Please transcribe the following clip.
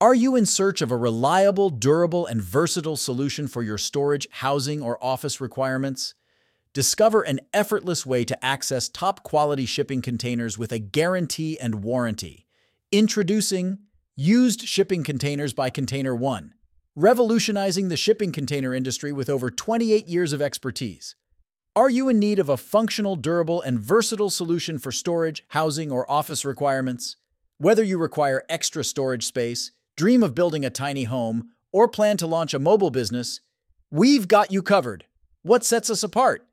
Are you in search of a reliable, durable, and versatile solution for your storage, housing, or office requirements? Discover an effortless way to access top-quality shipping containers with a guarantee and warranty. Introducing Used Shipping Containers by Container One, revolutionizing the shipping container industry with over 28 years of expertise. Are you in need of a functional, durable, and versatile solution for storage, housing, or office requirements? Whether you require extra storage space, dream of building a tiny home, or plan to launch a mobile business, we've got you covered. What sets us apart?